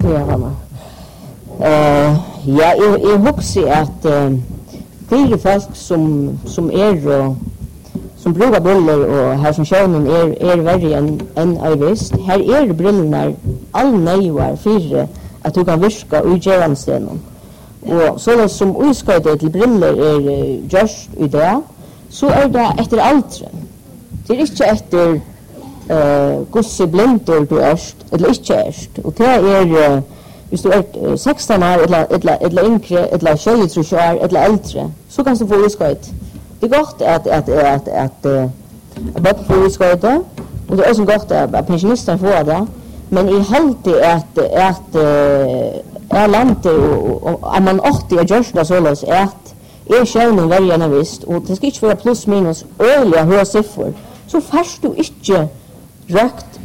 Ja, Hanna. Ja, jeg husker at fire folk som som bruker briller og her som sjønnen verre enn jeg visst. Her brillene all nøyvar for at du kan virke og gjøre anstenen. Og sånn som utskøyde til briller gjørst i det, så det etter alderen. Det ikke etter gosse blinder du eller ikke og det hvis du 16 år, eller yngre, eller 23 år, eller eldre, så kan du få utskøyde. Det godt at bøtten får utskøyde, og det også godt at pensjonister får det, men I halte at landet og at man ofte gjørst det således at sjøvnen vergen visst, og det skal ikke være pluss minus øyelige høye siffer, så først du ikke røkt